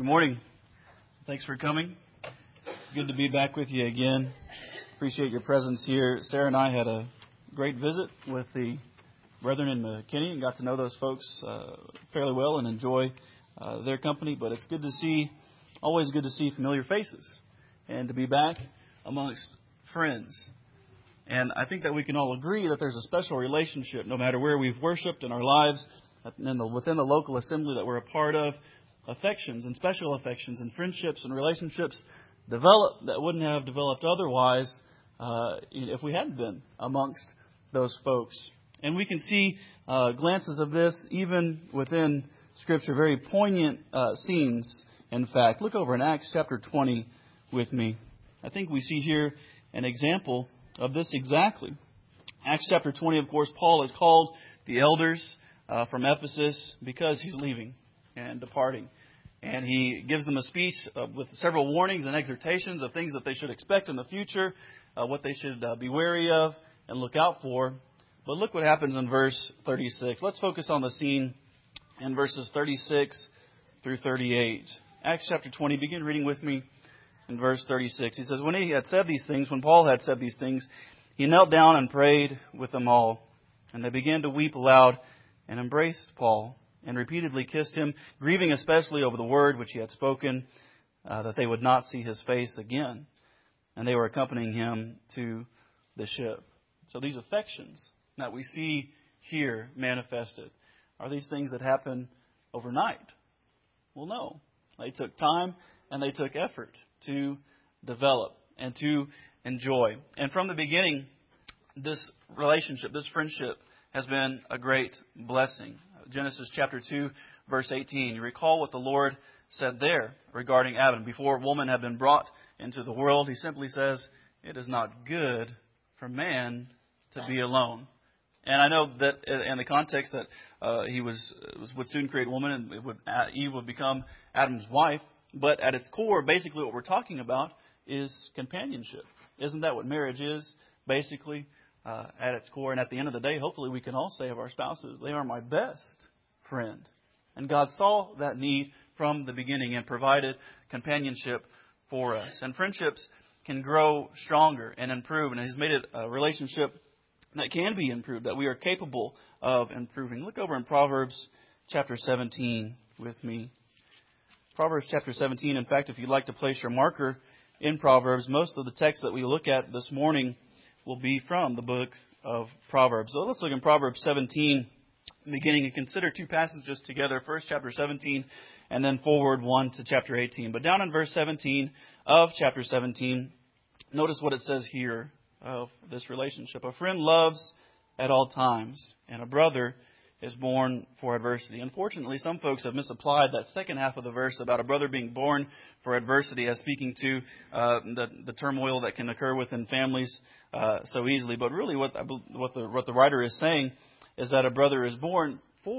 Good morning. Thanks for coming. It's good to be back with you again. Appreciate your presence here. Sarah and I had a great visit with the brethren in McKinney and got to know those folks fairly well and enjoy their company. But it's good to see, always good to see familiar faces and to be back amongst friends. And I think that we can all agree that there's a special relationship, no matter where we've worshiped in our lives, within the local assembly that we're a part of. Affections and special affections and friendships and relationships develop that wouldn't have developed otherwise if we hadn't been amongst those folks. And we can see glances of this even within Scripture, very poignant scenes, in fact. Look over in Acts chapter 20 with me. I think we see here an example of this exactly. Acts chapter 20, of course, Paul has called the elders from Ephesus because he's leaving and departing. And he gives them a speech with several warnings and exhortations of things that they should expect in the future, what they should be wary of and look out for. But look what happens in verse 36. Let's focus on the scene in verses 36 through 38. Acts chapter 20, begin reading with me in verse 36. He says, when Paul had said these things, he knelt down and prayed with them all. And they began to weep aloud and embraced Paul and repeatedly kissed him, grieving especially over the word which he had spoken, that they would not see his face again. And they were accompanying him to the ship. So these affections that we see here manifested, are these things that happen overnight? Well, no. They took time and they took effort to develop and to enjoy. And from the beginning, this relationship, this friendship, has been a great blessing. Genesis chapter 2, verse 18. You recall what the Lord said there regarding Adam. Before woman had been brought into the world, He simply says, it is not good for man to be alone. And I know that in the context that He would soon create woman and Eve would become Adam's wife. But at its core, basically what we're talking about is companionship. Isn't that what marriage is, basically? At its core. And at the end of the day, hopefully we can all say of our spouses, they are my best friend. And God saw that need from the beginning and provided companionship for us. And friendships can grow stronger and improve. And He's made it a relationship that can be improved, that we are capable of improving. Look over in Proverbs chapter 17 with me. Proverbs chapter 17. In fact, if you'd like to place your marker in Proverbs, most of the text that we look at this morning will be from the book of Proverbs. So let's look in Proverbs 17, beginning and consider two passages together. First, chapter 17, and then forward one to chapter 18. But down in verse 17 of chapter 17, notice what it says here of this relationship. A friend loves at all times, and a brother is born for adversity. Unfortunately, some folks have misapplied that second half of the verse about a brother being born for adversity as speaking to the turmoil that can occur within families so easily. But really what the writer is saying is that a brother is born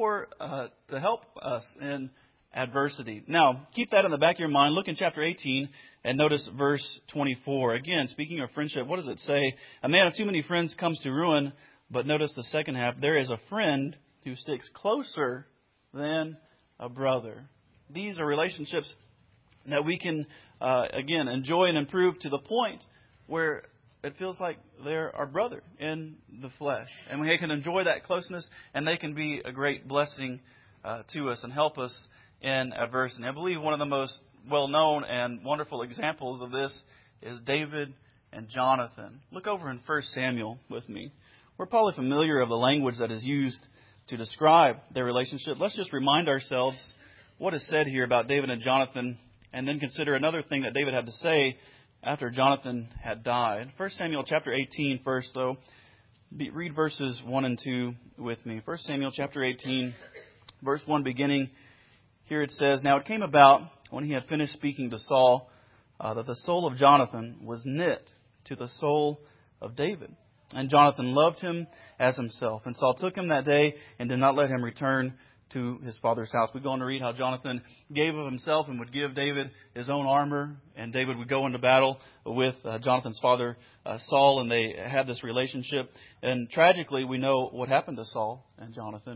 to help us in adversity. Now, keep that in the back of your mind. Look in chapter 18 and notice verse 24. Again, speaking of friendship, what does it say? A man of too many friends comes to ruin. But notice the second half. There is a friend who sticks closer than a brother. These are relationships that we can, again, enjoy and improve to the point where it feels like they're our brother in the flesh. And we can enjoy that closeness, and they can be a great blessing to us and help us in adversity. I believe one of the most well-known and wonderful examples of this is David and Jonathan. Look over in 1 Samuel with me. We're probably familiar of the language that is used to describe their relationship. Let's just remind ourselves what is said here about David and Jonathan, and then consider another thing that David had to say after Jonathan had died. 1 Samuel chapter 18 first, though. Read verses 1 and 2 with me. 1 Samuel chapter 18, verse 1 beginning. Here it says, Now it came about, when he had finished speaking to Saul, that the soul of Jonathan was knit to the soul of David. And Jonathan loved him as himself. And Saul took him that day and did not let him return to his father's house. We go on to read how Jonathan gave of himself and would give David his own armor. And David would go into battle with Jonathan's father, Saul, and they had this relationship. And tragically, we know what happened to Saul and Jonathan.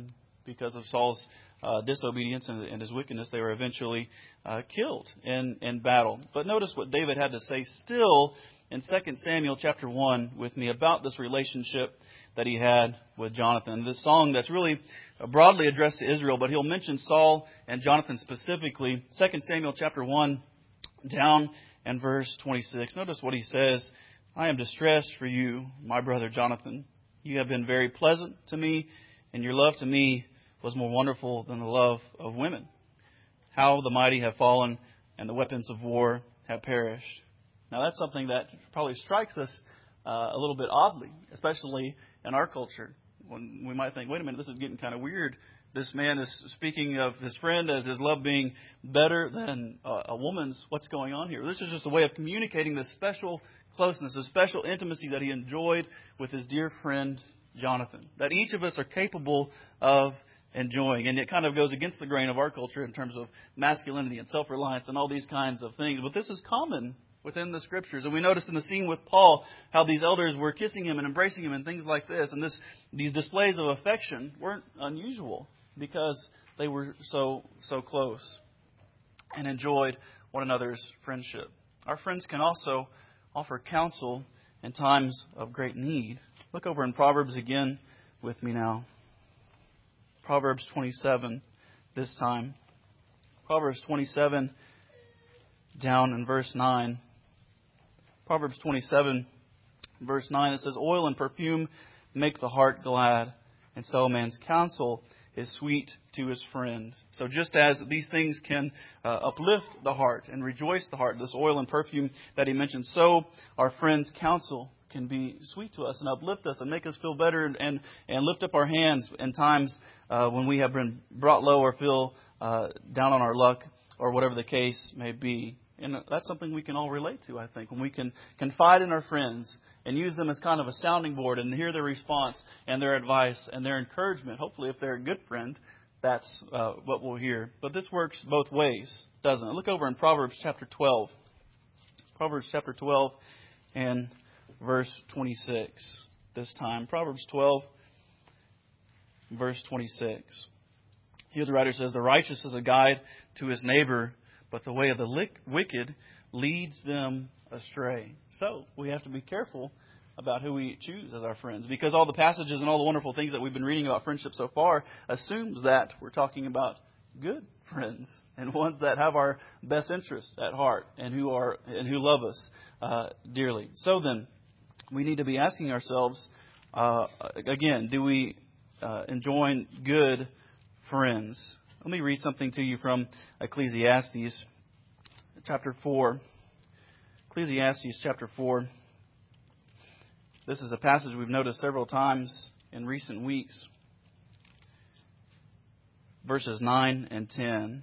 because of Saul's disobedience and his wickedness. They were eventually killed in battle. But notice what David had to say still in 2 Samuel chapter 1 with me about this relationship that he had with Jonathan. This song that's really broadly addressed to Israel, but he'll mention Saul and Jonathan specifically. 2 Samuel chapter 1 down and verse 26. Notice what he says. I am distressed for you, my brother Jonathan. You have been very pleasant to me, and your love to me was more wonderful than the love of women. How the mighty have fallen, and the weapons of war have perished. Now that's something that probably strikes us a little bit oddly, especially in our culture, when we might think, wait a minute, this is getting kind of weird. This man is speaking of his friend as his love being better than a woman's. What's going on here? This is just a way of communicating this special closeness, this special intimacy that he enjoyed with his dear friend Jonathan, that each of us are capable of enjoying. And it kind of goes against the grain of our culture in terms of masculinity and self-reliance and all these kinds of things. But this is common within the Scriptures. And we notice in the scene with Paul how these elders were kissing him and embracing him and things like this. And these displays of affection weren't unusual because they were so close and enjoyed one another's friendship. Our friends can also offer counsel in times of great need. Look over in Proverbs again with me now. Proverbs 27 this time. Proverbs 27 down in verse 9. Proverbs 27 verse 9, it says, oil and perfume make the heart glad, and so a man's counsel is sweet to his friend. So just as these things can uplift the heart and rejoice the heart, this oil and perfume that he mentioned, so our friend's counsel can be sweet to us and uplift us and make us feel better and lift up our hands in times when we have been brought low or feel down on our luck or whatever the case may be. And that's something we can all relate to, I think, when we can confide in our friends and use them as kind of a sounding board and hear their response and their advice and their encouragement. Hopefully, if they're a good friend, that's what we'll hear. But this works both ways, doesn't it? Look over in Proverbs chapter 12. Proverbs chapter 12 and verse 26 this time. Proverbs 12, verse 26. Here the writer says, the righteous is a guide to his neighbor, but the way of the wicked leads them astray. So we have to be careful about who we choose as our friends, because all the passages and all the wonderful things that we've been reading about friendship so far assumes that we're talking about good friends and ones that have our best interests at heart and who love us dearly. So then, we need to be asking ourselves again: do we enjoy good friends? Let me read something to you from Ecclesiastes chapter 4. Ecclesiastes chapter 4. This is a passage we've noticed several times in recent weeks. Verses 9 and 10.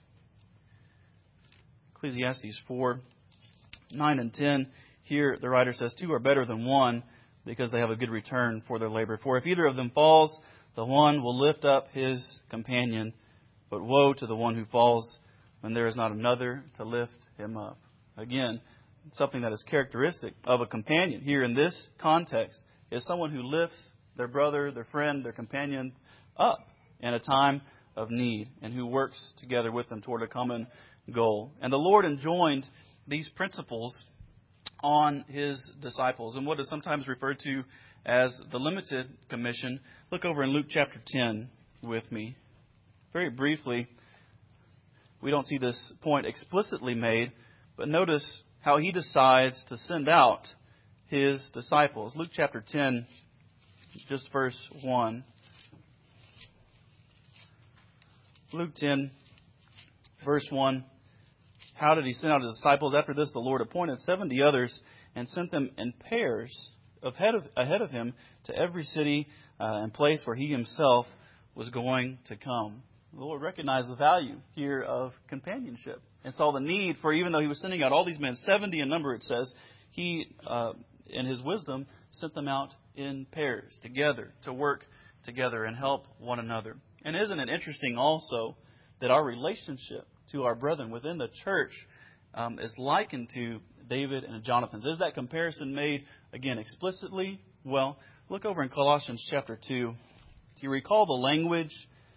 Ecclesiastes 4, 9 and 10. Here the writer says, two are better than one because they have a good return for their labor. For if either of them falls, the one will lift up his companion. But woe to the one who falls when there is not another to lift him up. Again, something that is characteristic of a companion here in this context is someone who lifts their brother, their friend, their companion up in a time of need and who works together with them toward a common goal. And the Lord enjoined these principles on his disciples in what is sometimes referred to as the limited commission. Look over in Luke chapter 10 with me. Very briefly, we don't see this point explicitly made, but notice how he decides to send out his disciples. Luke chapter 10, just verse 1. Luke 10, verse 1. How did he send out his disciples? After this, the Lord appointed 70 others and sent them in pairs ahead of him to every city and place where he himself was going to come. The Lord recognized the value here of companionship and saw the need for, even though he was sending out all these men, 70 in number it says, he, in his wisdom, sent them out in pairs together to work together and help one another. And isn't it interesting also that our relationship to our brethren within the church is likened to David and Jonathan's? Is that comparison made, again, explicitly? Well, look over in Colossians chapter 2. Do you recall the language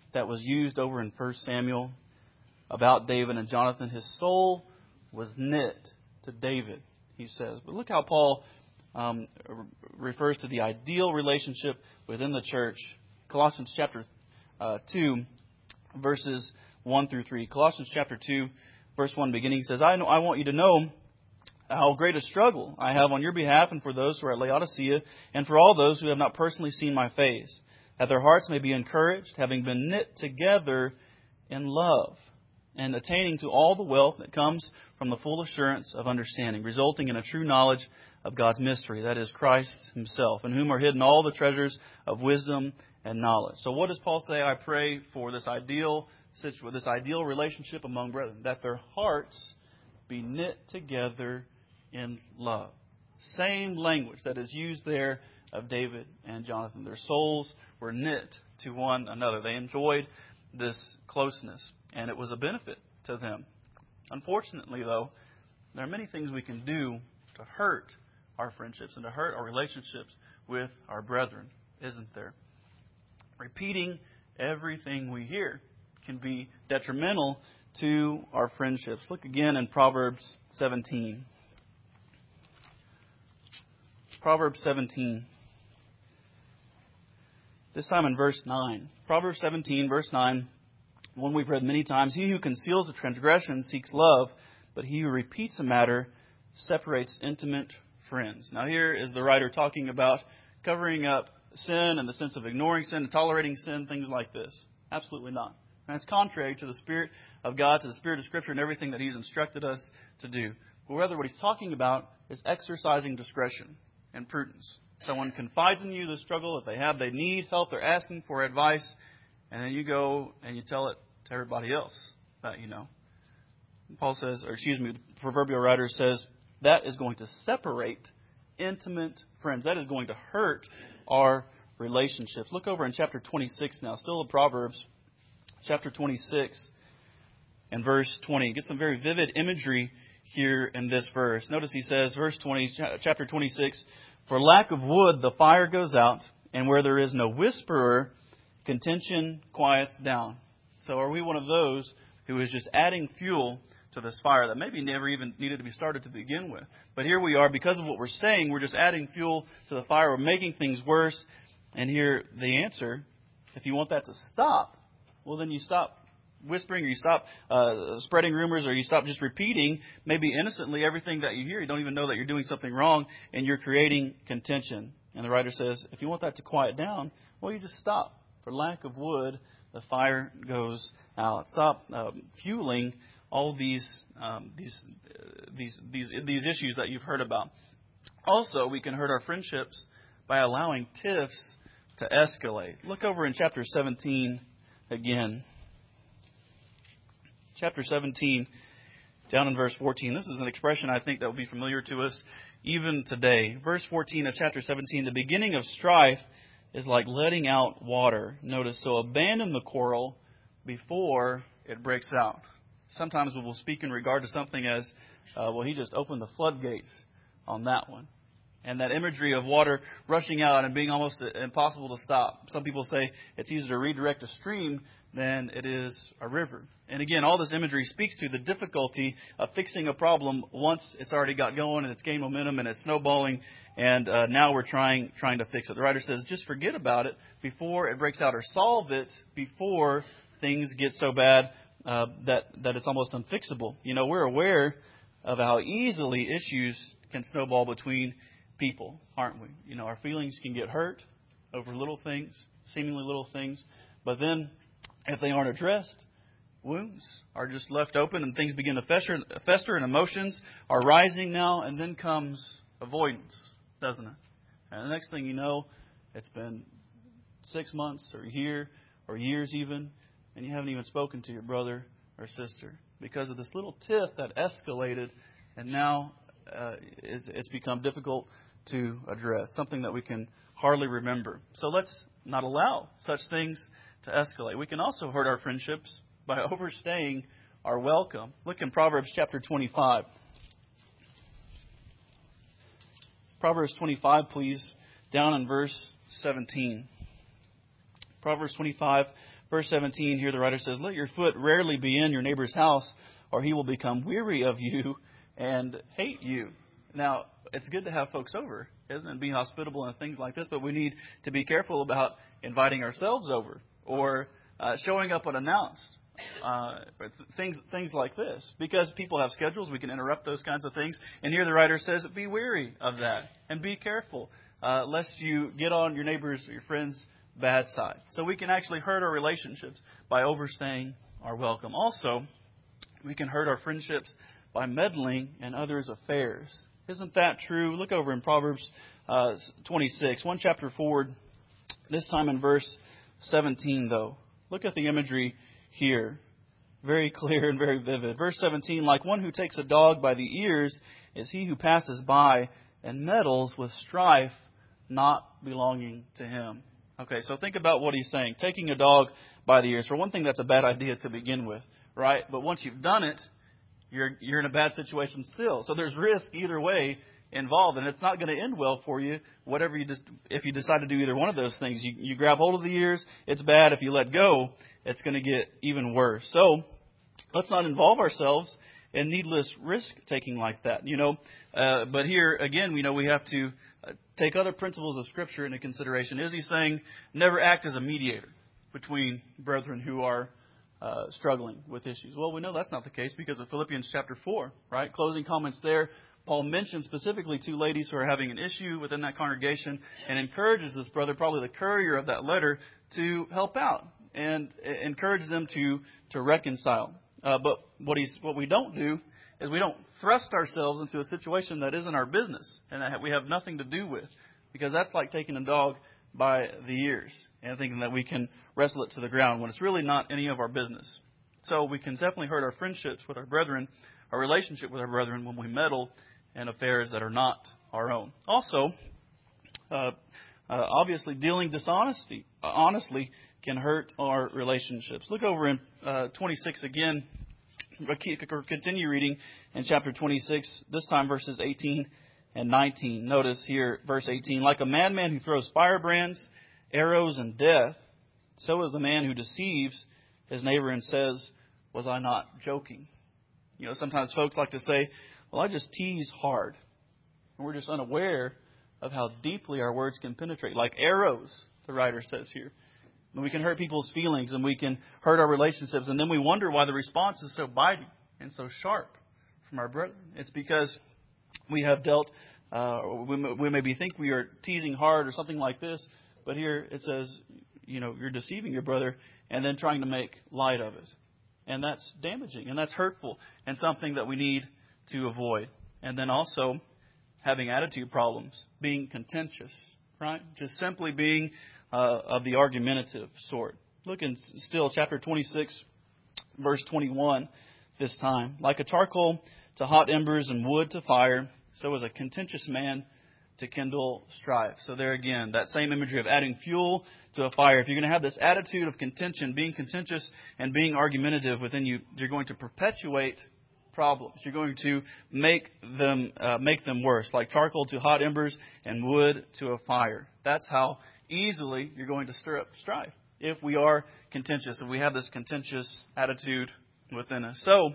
that was used over in 1 Samuel about David and Jonathan. His soul was knit to David, he says. But look how Paul refers to the ideal relationship within the church. Colossians chapter 2, verses 1 through 3. Colossians chapter 2, verse 1 beginning says, I want you to know how great a struggle I have on your behalf and for those who are at Laodicea and for all those who have not personally seen my face, that their hearts may be encouraged, having been knit together in love, and attaining to all the wealth that comes from the full assurance of understanding, resulting in a true knowledge of God's mystery, that is Christ Himself, in whom are hidden all the treasures of wisdom and knowledge. So what does Paul say? I pray for this ideal relationship among brethren, that their hearts be knit together in love. Same language that is used there of David and Jonathan. Their souls were knit to one another. They enjoyed this closeness, and it was a benefit to them. Unfortunately, though, there are many things we can do to hurt our friendships and to hurt our relationships with our brethren, isn't there? Repeating everything we hear can be detrimental to our friendships. Look again in Proverbs 17. Proverbs 17. This time in verse 9. Proverbs 17, verse 9. One we've read many times. He who conceals a transgression seeks love, but he who repeats a matter separates intimate friends. Now here is the writer talking about covering up sin in the sense of ignoring sin and tolerating sin, things like this. Absolutely not. And it's contrary to the Spirit of God, to the Spirit of Scripture, and everything that He's instructed us to do. But rather what he's talking about is exercising discretion and prudence. Someone confides in you the struggle that they need help, they're asking for advice, and then you go and you tell it to everybody else that you know. Paul says, the proverbial writer says, that is going to separate intimate friends. That is going to hurt our relationships. Look over in chapter 26 now, still in Proverbs, chapter 26 and verse 20. Get some very vivid imagery here in this verse. Notice he says, verse 20, chapter 26, for lack of wood the fire goes out, and where there is no whisperer, contention quiets down. So are we one of those who is just adding fuel to this fire that maybe never even needed to be started to begin with? But here we are, because of what we're saying, we're just adding fuel to the fire. We're making things worse. And here the answer, if you want that to stop, well, then you stop whispering, or you stop spreading rumors, or you stop just repeating, maybe innocently, everything that you hear. You don't even know that you're doing something wrong, and you're creating contention. And the writer says, if you want that to quiet down, well, you just stop. For lack of wood, the fire goes out. Stop fueling all these issues that you've heard about. Also, we can hurt our friendships by allowing tiffs to escalate. Look over in chapter 17 again. Chapter 17, down in verse 14. This is an expression I think that will be familiar to us even today. Verse 14 of chapter 17, the beginning of strife is like letting out water. Notice, so abandon the quarrel before it breaks out. Sometimes we will speak in regard to something as, he just opened the floodgates on that one. And that imagery of water rushing out and being almost impossible to stop. Some people say it's easier to redirect a stream than it is a river. And again, all this imagery speaks to the difficulty of fixing a problem once it's already got going and it's gained momentum and it's snowballing, and now we're trying to fix it. The writer says, just forget about it before it breaks out, or solve it before things get so bad that it's almost unfixable. You know, we're aware of how easily issues can snowball between people, aren't we? You know, our feelings can get hurt over little things, seemingly little things, but then if they aren't addressed, wounds are just left open and things begin to fester and emotions are rising now, and then comes avoidance, doesn't it? And the next thing you know, it's been 6 months or a year or years even, and you haven't even spoken to your brother or sister because of this little tiff that escalated, and now it's become difficult to address, something that we can hardly remember. So let's not allow such things to escalate. We can also hurt our friendships by overstaying our welcome. Look in Proverbs chapter 25. Proverbs 25, please, down in verse 17. Proverbs 25, Verse 17 here, the writer says, let your foot rarely be in your neighbor's house, or he will become weary of you and hate you. Now, it's good to have folks over, isn't it? Be hospitable and things like this, but we need to be careful about inviting ourselves over or showing up unannounced. Things like this. Because people have schedules, we can interrupt those kinds of things. And here the writer says, be wary of that and be careful lest you get on your neighbor's or your friend's bad side. So we can actually hurt our relationships by overstaying our welcome. Also, we can hurt our friendships by meddling in others' affairs. Isn't that true? Look over in Proverbs 26, one chapter forward, this time in verse 17, though. Look at the imagery here. Very clear and very vivid. Verse 17, like one who takes a dog by the ears is he who passes by and meddles with strife not belonging to him. Okay, so think about what he's saying. Taking a dog by the ears. For one thing, that's a bad idea to begin with, right? But once you've done it, you're in a bad situation still. So there's risk either way involved, and it's not going to end well for you. If you decide to do either one of those things, you grab hold of the ears, it's bad. If you let go, it's going to get even worse. So let's not involve ourselves in needless risk taking like that. But here again, we have to take other principles of Scripture into consideration. Is he saying never act as a mediator between brethren who are struggling with issues? Well, we know that's not the case because of Philippians chapter 4, right? Closing comments there. Paul mentions specifically two ladies who are having an issue within that congregation and encourages this brother, probably the courier of that letter, to help out and encourage them to reconcile. But what we don't do is we don't thrust ourselves into a situation that isn't our business and that we have nothing to do with, because that's like taking a dog by the ears and thinking that we can wrestle it to the ground when it's really not any of our business. So we can definitely hurt our friendships with our brethren, our relationship with our brethren, when we meddle in affairs that are not our own. Also, obviously, dealing honestly can hurt our relationships. Look over in 26 again. Continue reading in chapter 26, this time verses 18 and 19. Notice here, verse 18, like a madman who throws firebrands, arrows, and death, so is the man who deceives his neighbor and says, was I not joking? Sometimes folks like to say, well, I just tease hard. And we're just unaware of how deeply our words can penetrate. Like arrows, the writer says here. And we can hurt people's feelings and we can hurt our relationships. And then we wonder why the response is so biting and so sharp from our brethren. It's because we have dealt, we maybe think we are teasing hard or something like this. But here it says, you're deceiving your brother and then trying to make light of it. And that's damaging and that's hurtful and something that we need to avoid. And then also having attitude problems, being contentious, right? Just simply being of the argumentative sort. Look in still chapter 26, verse 21 this time. Like a charcoal to hot embers and wood to fire, so is a contentious man to kindle strife. So there again, that same imagery of adding fuel to a fire. If you're going to have this attitude of contention, being contentious and being argumentative within you, you're going to perpetuate problems. You're going to make them worse, like charcoal to hot embers and wood to a fire. That's how easily you're going to stir up strife if we are contentious, if we have this contentious attitude within us. So,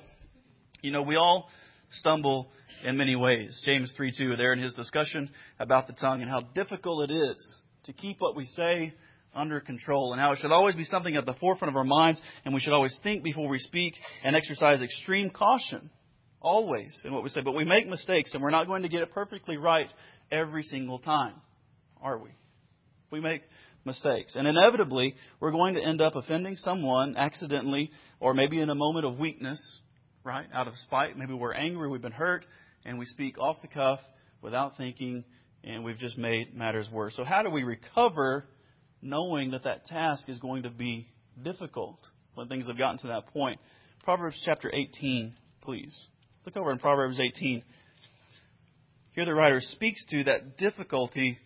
we all stumble in many ways. James 3:2 there in his discussion about the tongue and how difficult it is to keep what we say under control, and how it should always be something at the forefront of our minds, and we should always think before we speak and exercise extreme caution always in what we say. But we make mistakes, and we're not going to get it perfectly right every single time, are we? We make mistakes, and inevitably we're going to end up offending someone accidentally, or maybe in a moment of weakness, right? Out of spite. Maybe we're angry, we've been hurt, and we speak off the cuff without thinking, and we've just made matters worse. So how do we recover knowing that task is going to be difficult when things have gotten to that point? Proverbs chapter 18, please. Look over in Proverbs 18. Here the writer speaks to that difficulty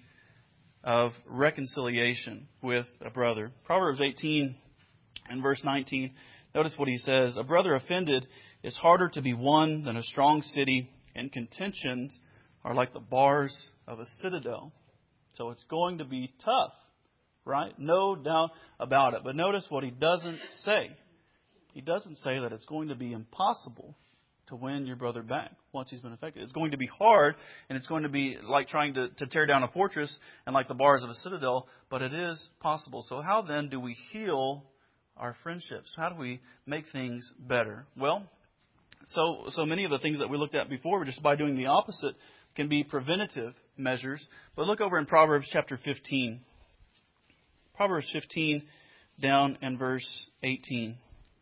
of reconciliation with a brother. Proverbs 18 and verse 19. Notice what he says. A brother offended is harder to be won than a strong city, and contentions are like the bars of a citadel. So it's going to be tough right? No doubt about it. But notice what he doesn't say. He doesn't say that it's going to be impossible to win your brother back once he's been affected. It's going to be hard, and it's going to be like trying to tear down a fortress and like the bars of a citadel, but it is possible. So how then do we heal our friendships? How do we make things better? Well, so many of the things that we looked at before, just by doing the opposite, can be preventative measures. But look over in Proverbs chapter 15. Proverbs 15 down in verse 18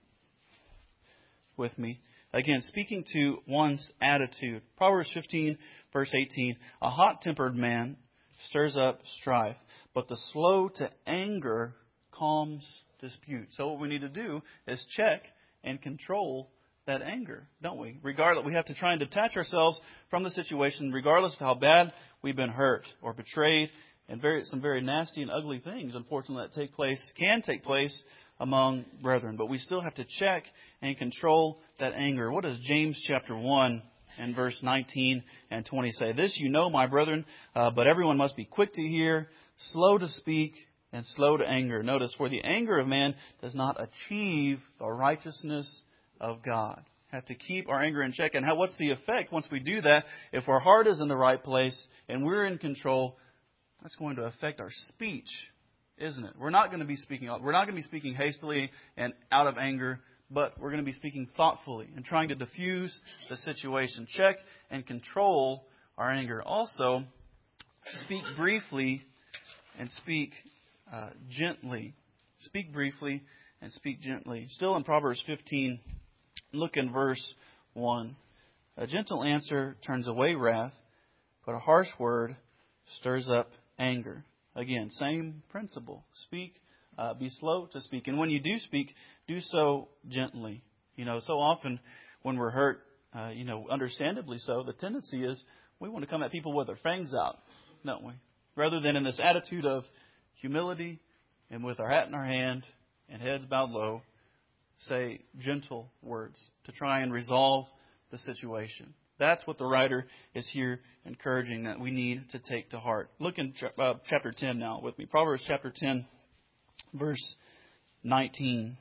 with me. Again, speaking to one's attitude. Proverbs 15, verse 18. A hot-tempered man stirs up strife, but the slow to anger calms dispute. So what we need to do is check and control that anger, don't we? Regardless, we have to try and detach ourselves from the situation, regardless of how bad we've been hurt or betrayed, and some very nasty and ugly things, unfortunately, that can take place among brethren. But we still have to check and control that anger. What does James chapter 1 and verse 19 and 20 say? This you know, my brethren, but everyone must be quick to hear, slow to speak, and slow to anger. Notice, for the anger of man does not achieve the righteousness of God. Have to keep our anger in check. And what's the effect once we do that? If our heart is in the right place and we're in control, that's going to affect our speech, isn't it? We're not going to be speaking hastily and out of anger, but we're going to be speaking thoughtfully and trying to diffuse the situation. Check and control our anger. Also, speak briefly and speak gently. Speak briefly and speak gently. Still in Proverbs 15, look in verse 1. A gentle answer turns away wrath, but a harsh word stirs up anger. Again, same principle. Speak, be slow to speak. And when you do speak, do so gently. So often when we're hurt, understandably so, the tendency is we want to come at people with their fangs out, don't we? Rather than in this attitude of humility and with our hat in our hand and heads bowed low, say gentle words to try and resolve the situation. That's what the writer is here encouraging that we need to take to heart. Look in chapter 10 now with me. Proverbs chapter 10, verse 19.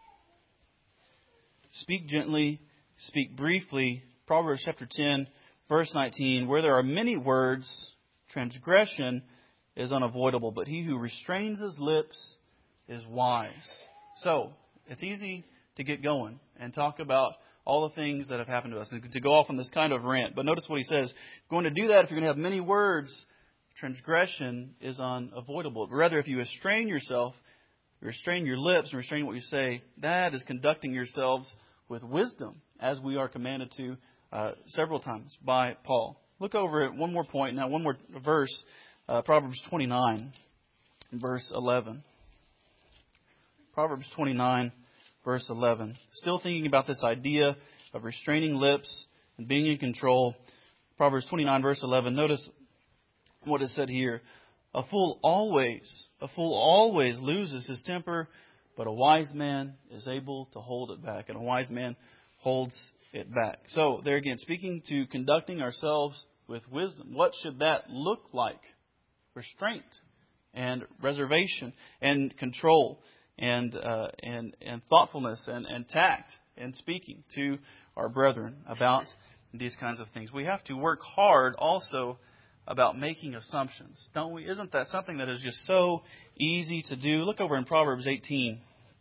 Speak gently, speak briefly. Proverbs chapter 10, verse 19. Where there are many words, transgression is unavoidable, but he who restrains his lips is wise. So, it's easy to get going and talk about all the things that have happened to us and to go off on this kind of rant. But notice what he says. If you're going to do that, if you're going to have many words, transgression is unavoidable. But rather, if you restrain yourself, restrain your lips and restrain what you say, that is conducting yourselves with wisdom, as we are commanded to several times by Paul. Look over at one more point now, one more verse, Proverbs 29, verse 11. Proverbs 29, verse 11. Still thinking about this idea of restraining lips and being in control. Proverbs 29, verse 11. Notice what is said here. A fool always loses his temper, but a wise man is able to hold it back. And a wise man holds it back. So, there again, speaking to conducting ourselves with wisdom. What should that look like? Restraint and reservation and control and thoughtfulness and tact in speaking to our brethren about these kinds of things. We have to work hard also about making assumptions, don't we? Isn't that something that is just so easy to do? Look over in Proverbs 18.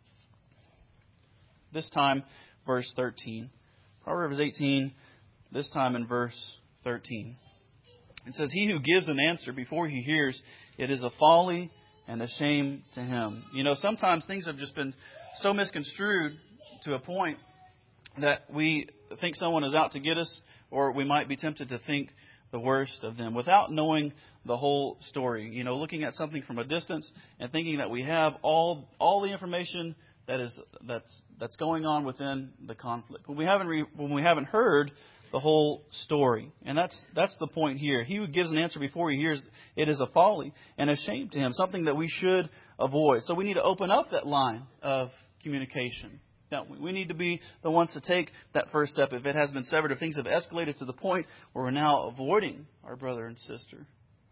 This time, verse 13. Proverbs 18, this time in verse 13. It says, he who gives an answer before he hears, it is a folly and a shame to him. Sometimes things have just been so misconstrued to a point that we think someone is out to get us, or we might be tempted to think the worst of them without knowing the whole story. Looking at something from a distance and thinking that we have all the information that's going on within the conflict. When we haven't heard the whole story. And that's the point here. He who gives an answer before he hears, it is a folly and a shame to him, something that we should avoid. So we need to open up that line of communication. We need to be the ones to take that first step. If it has been severed, if things have escalated to the point where we're now avoiding our brother and sister,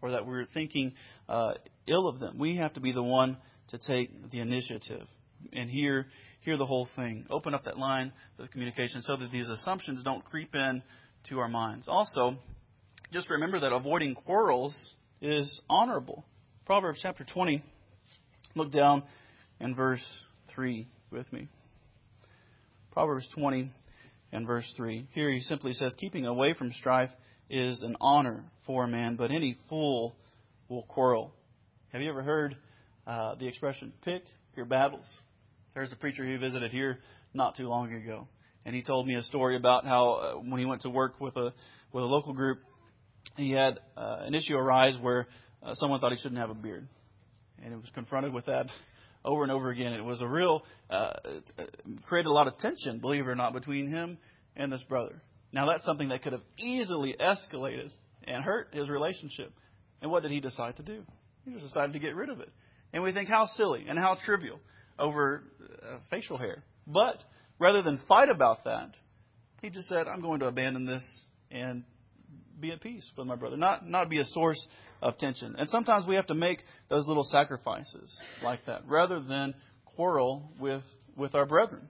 or that we're thinking ill of them. We have to be the one to take the initiative and hear the whole thing. Open up that line of communication so that these assumptions don't creep in to our minds. Also, just remember that avoiding quarrels is honorable. Proverbs chapter 20, look down in verse 3 with me. Proverbs 20 and verse 3. Here he simply says, keeping away from strife is an honor for a man, but any fool will quarrel. Have you ever heard the expression, pick your battles? There's a preacher who visited here not too long ago, and he told me a story about how when he went to work with a local group, he had an issue arise where someone thought he shouldn't have a beard, and he was confronted with that over and over again. It was a real created a lot of tension, believe it or not, between him and this brother. Now that's something that could have easily escalated and hurt his relationship. And what did he decide to do? He just decided to get rid of it. And we think how silly and how trivial over facial hair. But rather than fight about that, he just said, I'm going to abandon this and be at peace with my brother, not be a source of tension. And sometimes we have to make those little sacrifices like that rather than quarrel with our brethren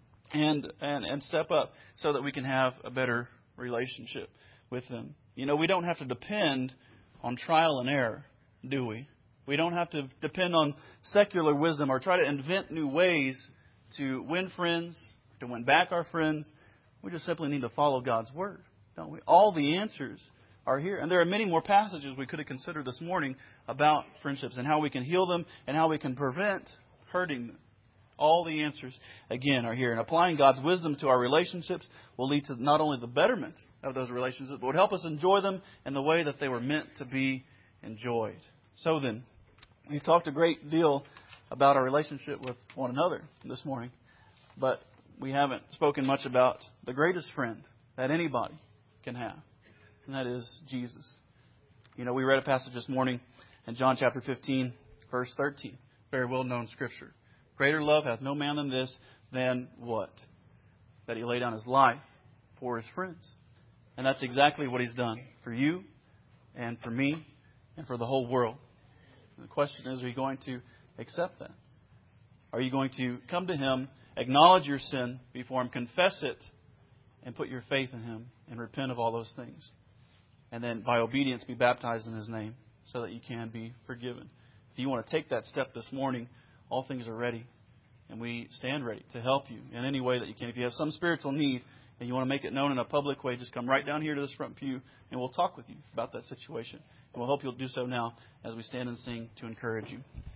and step up so that we can have a better relationship with them. You know, we don't have to depend on trial and error, do we? We don't have to depend on secular wisdom or try to invent new ways to win friends, to win back our friends. We just simply need to follow God's Word, don't we? All the answers are here. And there are many more passages we could have considered this morning about friendships and how we can heal them and how we can prevent hurting them. All the answers, again, are here. And applying God's wisdom to our relationships will lead to not only the betterment of those relationships, but would help us enjoy them in the way that they were meant to be enjoyed. So then, we've talked a great deal about our relationship with one another this morning, but we haven't spoken much about the greatest friend that anybody can have, and that is Jesus. You know, we read a passage this morning in John chapter 15, verse 13, very well-known scripture. Greater love hath no man than this, than what? That he lay down his life for his friends. And that's exactly what he's done for you and for me and for the whole world. The question is, are you going to accept that? Are you going to come to Him, acknowledge your sin before Him, confess it, and put your faith in Him and repent of all those things? And then by obedience be baptized in His name so that you can be forgiven. If you want to take that step this morning, all things are ready. And we stand ready to help you in any way that you can. If you have some spiritual need and you want to make it known in a public way, just come right down here to this front pew and we'll talk with you about that situation. And we'll hope you'll do so now as we stand and sing to encourage you.